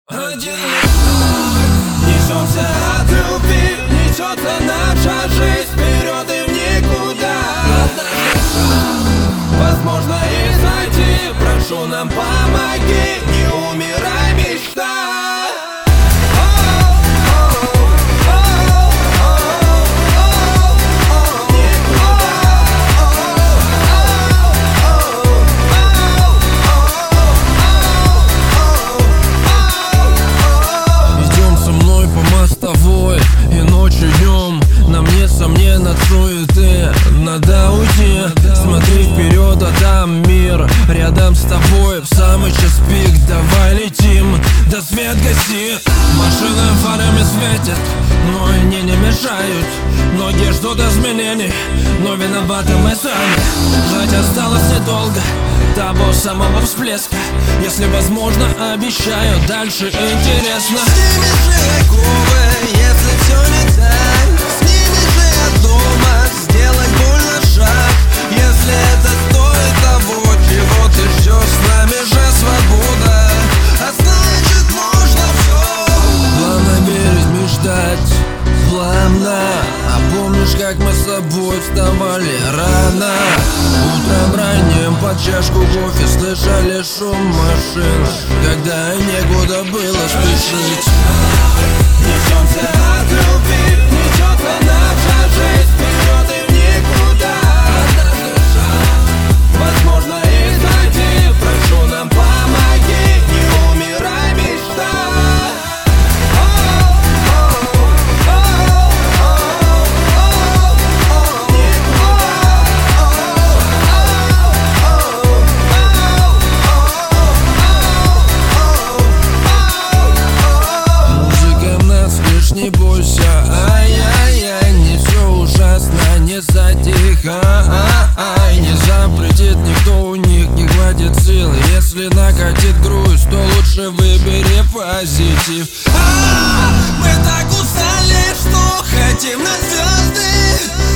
Один несемся от любви, несется наша жизнь вперед и в никуда. Возможно и зайти, прошу, нам помоги, не умирай, мечта. И ночью днем нам несомненно суеты. Надо уйти, смотри вперед, а там мир рядом с тобой. В самый час пик, давай летим, да свет гаси. Машины фарами светят, но они не мешают. Многие ждут изменений, но виноваты мы сами. Ждать осталось недолго того самого всплеска. Если возможно, обещаю, дальше интересно. Сними же оковы, если все не так. Сними же от дома, сделай больно шаг. Если это стоит того, чего ты ждешь, с нами же свобода, а значит можно все. Главное верить, мечтать плавно. А помнишь, как мы с тобой вставали рано? Утром ранним под чашку кофе слышали шум машин, когда некуда было спешить. Несемся от любви, несется наша жизнь вперед и в никуда. Возможно и зайти, прошу, нам помоги, не умирай, мечта. Не бойся, ай-яй-яй, не все ужасно, не затихай. Не запретит никто, у них не хватит сил. Если накатит грусть, то лучше выбери позитив. Мы так устали, что хотим на звезды.